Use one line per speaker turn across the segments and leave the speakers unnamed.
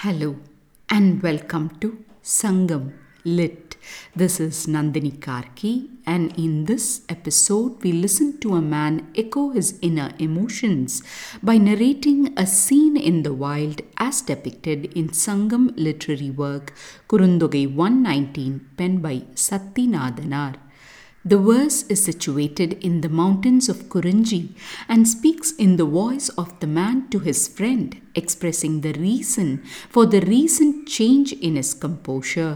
Hello and welcome to Sangam Lit. This is Nandini Karki, and in this episode we listen to a man echo his inner emotions by narrating a scene in the wild as depicted in Sangam literary work Kurundogai 119 penned by Sathinathanar. The verse is situated in the mountains of Kurunji and speaks in the voice of the man to his friend, expressing the reason for the recent change in his composure.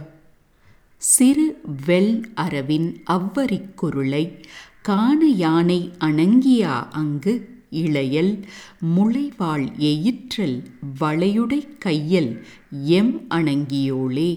சிறு வெள் அரவின் அவ்வரிக் குருளை காண யானை அணங்கியா அங்கு இளையல் முளைவாள் எயிற்றல் வளையுடை கையல் எம் அணங்கியோளே.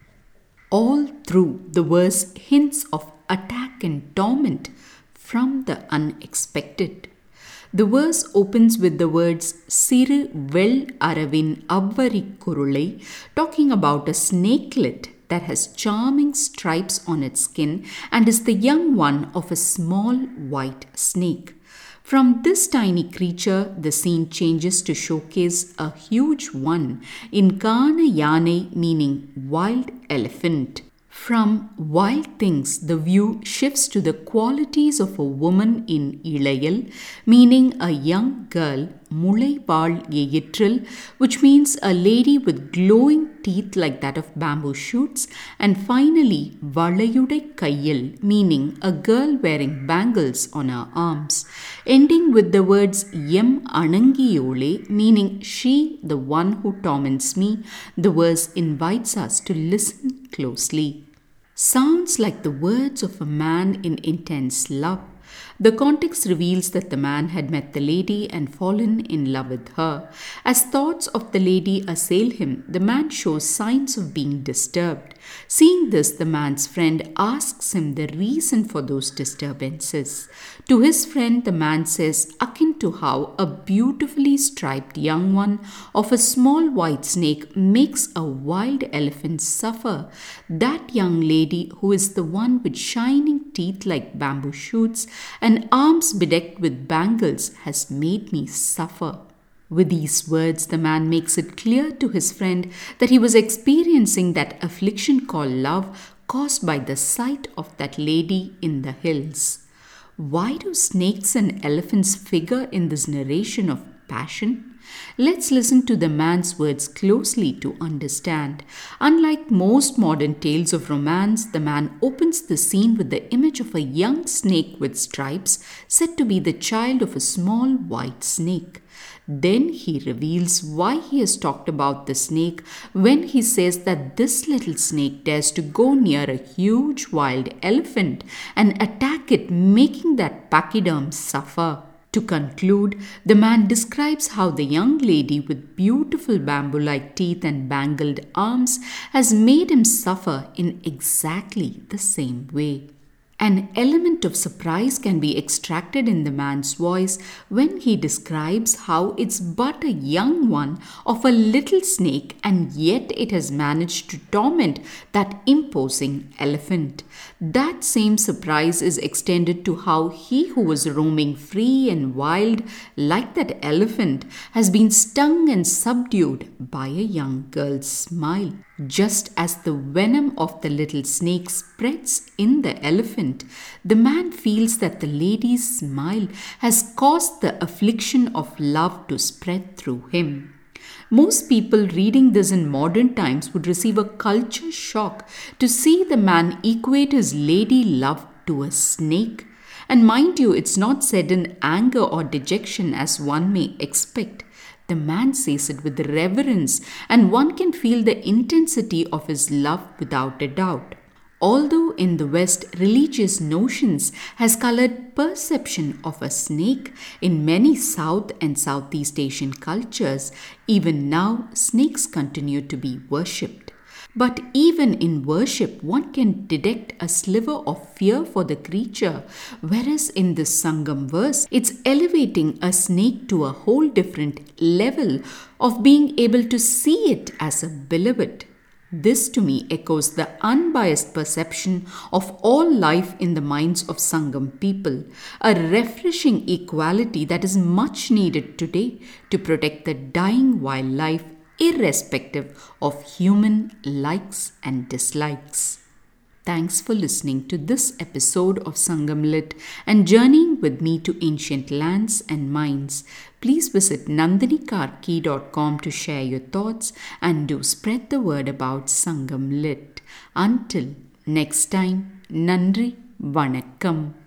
All through the verse hints of attack and torment from the unexpected. The verse opens with the words Siru Vel Aravin Avvari Kurulai, talking about a snakelet that has charming stripes on its skin and is the young one of a small white snake. From this tiny creature, the scene changes to showcase a huge one in Kana Yane, meaning wild elephant. From wild things, the view shifts to the qualities of a woman in Ilayal, meaning a young girl, Mulaival Yeyitril, which means a lady with glowing teeth like that of bamboo shoots, and finally Valayude Kayil, meaning a girl wearing bangles on her arms, ending with the words Yem Anangiyole, meaning she, the one who torments me. The verse invites us to listen closely. Sounds like the words of a man in intense love. The context reveals that the man had met the lady and fallen in love with her. As thoughts of the lady assail him, the man shows signs of being disturbed. Seeing this, the man's friend asks him the reason for those disturbances. To his friend, the man says, akin to how a beautifully striped young one of a small white snake makes a wild elephant suffer, that young lady who is the one with shining teeth like bamboo shoots and arms bedecked with bangles has made me suffer. With these words, the man makes it clear to his friend that he was experiencing that affliction called love caused by the sight of that lady in the hills. Why do snakes and elephants figure in this narration of passion? Let's listen to the man's words closely to understand. Unlike most modern tales of romance, the man opens the scene with the image of a young snake with stripes, said to be the child of a small white snake. Then he reveals why he has talked about the snake when he says that this little snake dares to go near a huge wild elephant and attack it, making that pachyderm suffer. To conclude, the man describes how the young lady with beautiful bamboo-like teeth and bangled arms has made him suffer in exactly the same way. An element of surprise can be extracted in the man's voice when he describes how it's but a young one of a little snake and yet it has managed to torment that imposing elephant. That same surprise is extended to how he who was roaming free and wild like that elephant has been stung and subdued by a young girl's smile. Just as the venom of the little snake spreads in the elephant, the man feels that the lady's smile has caused the affliction of love to spread through him. Most people reading this in modern times would receive a culture shock to see the man equate his lady love to a snake. And mind you, it's not said in anger or dejection as one may expect. The man says it with reverence, and one can feel the intensity of his love without a doubt. Although in the West, religious notions has colored perception of a snake, in many South and Southeast Asian cultures, even now snakes continue to be worshipped. But even in worship, one can detect a sliver of fear for the creature, whereas in this Sangam verse, it's elevating a snake to a whole different level of being able to see it as a beloved. This to me echoes the unbiased perception of all life in the minds of Sangam people, a refreshing equality that is much needed today to protect the dying wildlife irrespective of human likes and dislikes. Thanks for listening to this episode of Sangam Lit and journeying with me to ancient lands and minds. Please visit nandinikarki.com to share your thoughts and do spread the word about Sangam Lit. Until next time, Nandri Vanakkam.